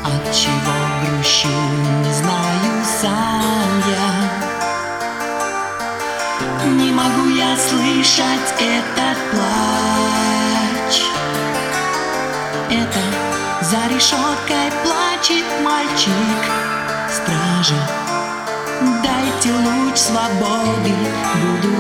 Отчего грущу, не знаю сам я. Не могу я слышать этот плач. Это за решеткой плачет мальчик. Стража, дайте луч свободы, буду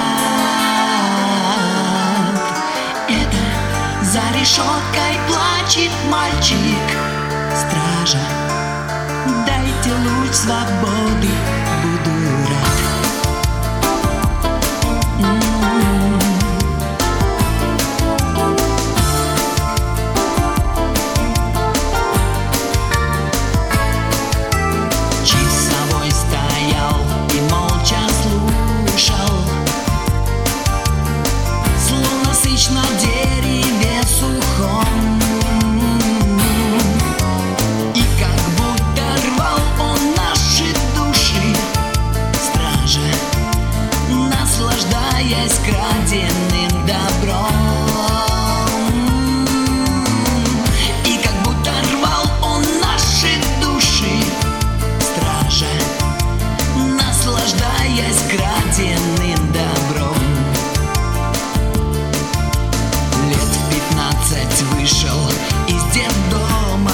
рад. Это за решеткой плачет мальчик. Стража, дайте луч свободы, буду рад. Часовой стоял и молча слушал, словно сыч на дереве сухом. Наслаждаясь краденным добром, и как будто рвал он наши души. Стража, наслаждаясь краденным добром. Лет в 15 вышел из детдома,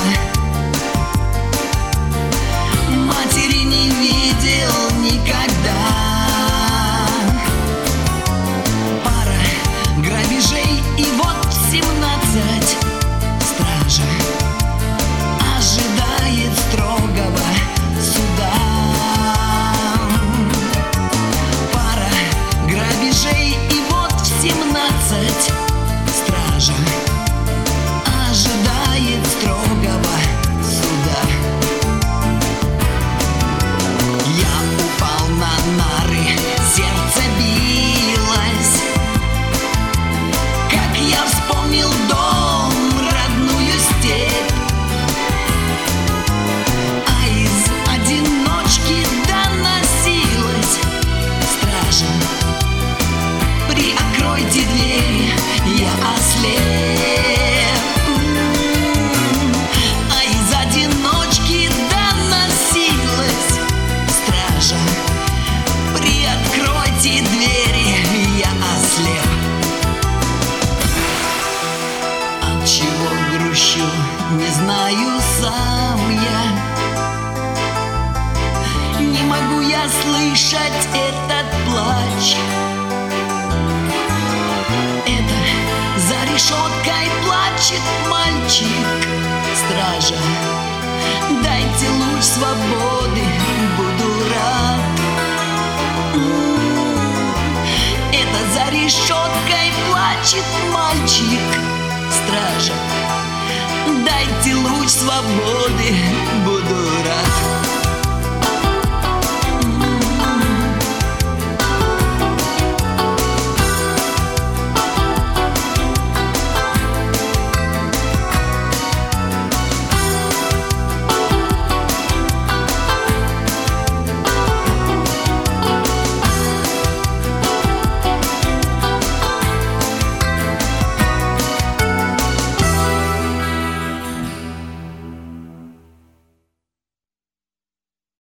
матери не видел никогда. И вот в 17 стража ожидает строгого суда. Пара грабежей, и вот в 17 стража ожидает строгого суда. Я упал на нары, сердце билось. Я вспомнил дом, родную степь, а из одиночки доносилась стража: приоткройте двери, я ослеп. А из одиночки доносилась стража: приоткройте двери, я ослеп. Чего грущу, не знаю сам я. Не могу я слышать этот плач. Это за решеткой плачет мальчик. Стража, дайте луч свободы, буду рад. Это за решеткой плачет мальчик. Стража, дайте луч свободы, буду рад.